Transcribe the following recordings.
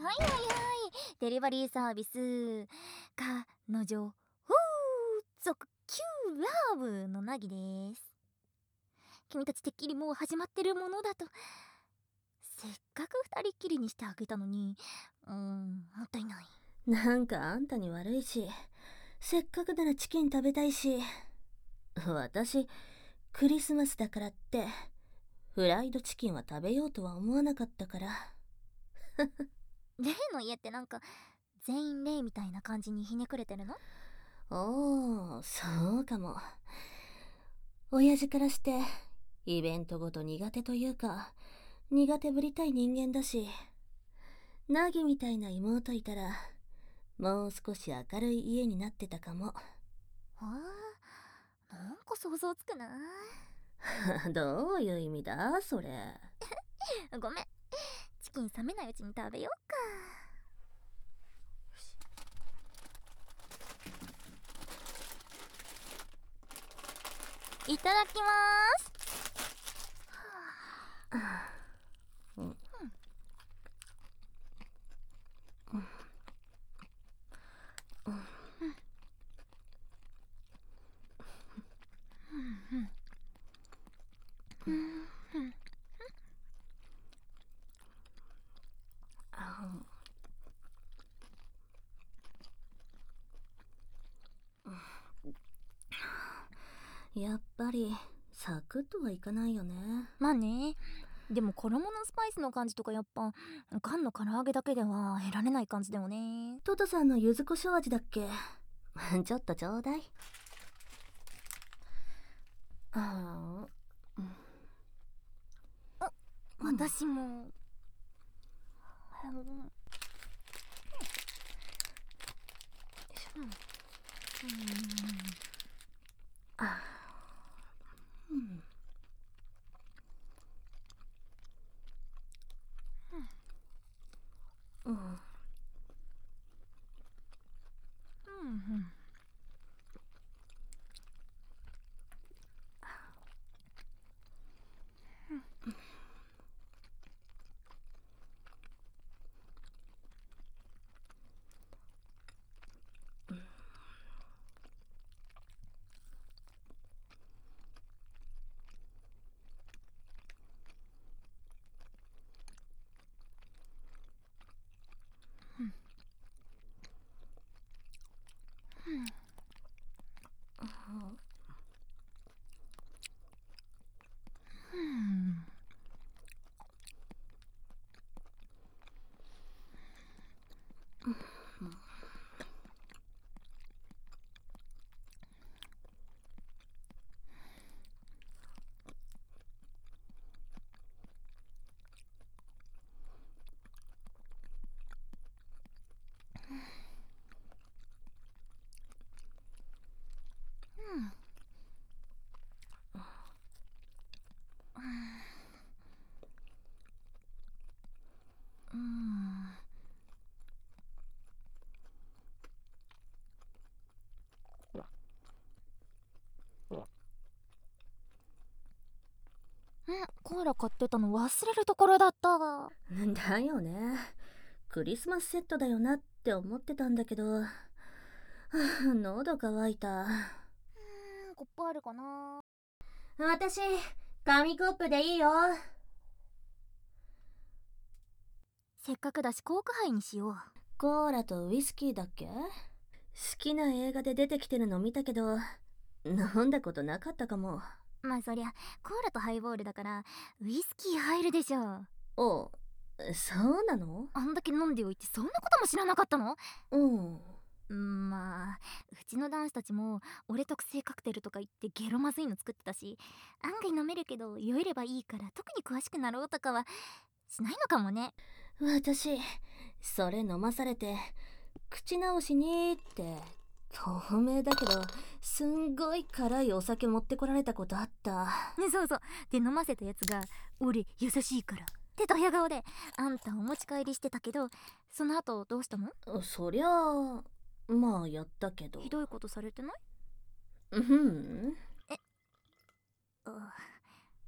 はいはいはい、デリバリーサービス彼女風俗キューラブのなぎです。君たちてっきりもう始まってるものだと。せっかく二人っきりにしてあげたのに、もったいない。 なんかあんたに悪いし、せっかくならチキン食べたいし、私、クリスマスだからって、フライドチキンは食べようとは思わなかったから。 例の家ってなんか全員霊みたいな感じにひねくれてるの？ おー、そうかも。親父からして、イベントごと苦手というか、苦手ぶりたい人間だし、ナギみたいな妹いたら、もう少し明るい家になってたかも。 ああ、なんか想像つくな。 どういう意味だそれ。 ごめん、チキン冷めないうちに食べようか。いただきまーす。 やっぱりサクッとはいかないよね。 まあね、でも衣のスパイスの感じとかやっぱ缶の唐揚げだけでは得られない感じだよね。 トトさんの柚子胡椒味だっけ？ちょっとちょうだい。あ私も、 うん。 コーラ買ってたの忘れるところだったわ。 だよね。クリスマスセットだよなって思ってたんだけど、喉乾いた。 コップあるかな。 私、紙コップでいいよ。 せっかくだしコークハイにしよう。 コーラとウイスキーだっけ？好きな映画で出てきてるの見たけど、飲んだことなかったかも。 まあそりゃコーラとハイボールだからウイスキー入るでしょ。 お、そうなの？ あんだけ飲んでおいてそんなことも知らなかったの？ うん。 まあうちの男子たちも俺特製カクテルとか言ってゲロまずいの作ってたし、案外飲めるけど酔えればいいから特に詳しくなろうとかはしないのかもね。 私、それ飲まされて、口直しにって、透明だけど、すんごい辛いお酒持ってこられたことあった。 そうそう、で飲ませたやつが俺優しいからってドヤ顔であんたお持ち帰りしてたけど、その後どうしたの？ そりゃあ、まあやったけど。 ひどいことされてない？ うん。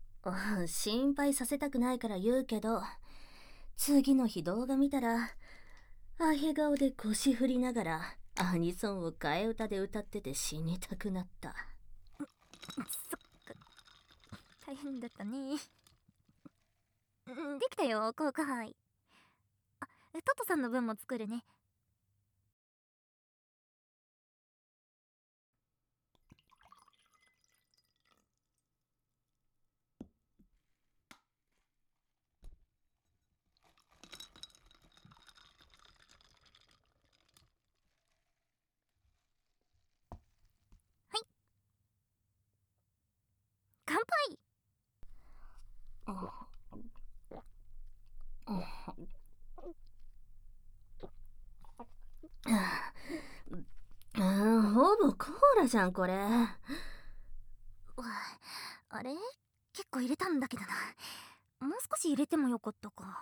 あ心配させたくないから言うけど、次の日動画見たら、 アヘ顔で腰振りながらアニソンを替え歌で歌ってて死にたくなった。 そっか、大変だったね。できたよ、後悔。あ、トトさんの分も作るね。乾杯。 ほぼコーラじゃんこれ。 あれ、結構入れたんだけどな。もう少し入れてもよかったか。